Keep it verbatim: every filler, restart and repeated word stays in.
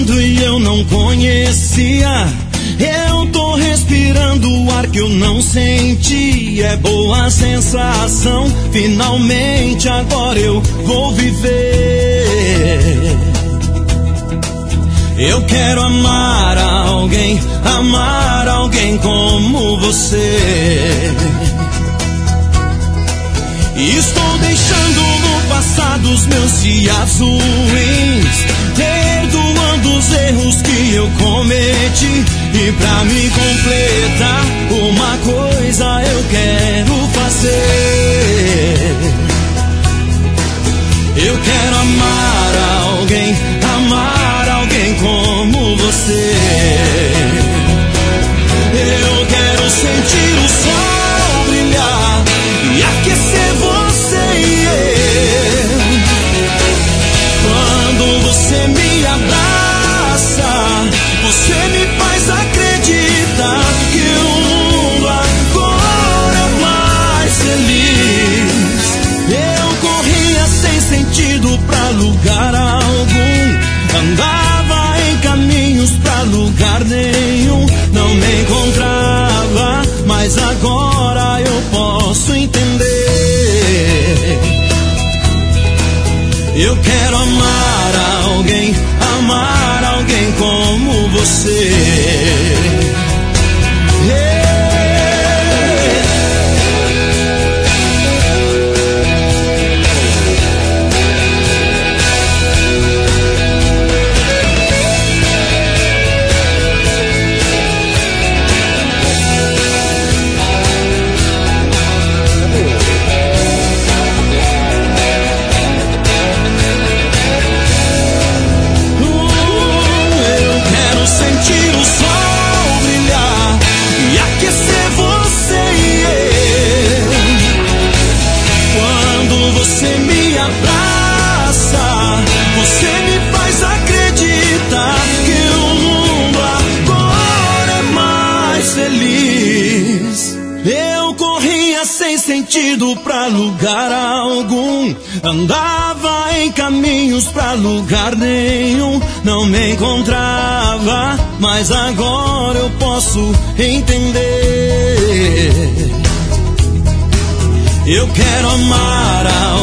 chegando e eu não conhecia. Eu tô respirando o ar que eu não senti. É boa a sensação, finalmente agora eu vou viver. Eu quero amar alguém, amar alguém como você. Estou deixando no passado os meus dias ruins, perdoando os erros que eu cometi. E pra me completar, uma coisa eu quero fazer. Eu quero amar alguém, amar alguém como você. Eu quero sentir o sol brilhar e aquecer você e eu. Quando você me abraça, você me faz acreditar que o mundo agora é mais feliz. Eu corria sem sentido pra lugar algum, andava em caminhos pra lugar nenhum, não me encontrava, mas agora eu posso entender. Eu quero amar alguém, amar alguém como você. Você me abraça, você me faz acreditar que o mundo agora é mais feliz. Eu corria sem sentido pra lugar algum, andava em caminhos pra lugar nenhum, não me encontrava, mas agora eu posso entender. Eu quero amar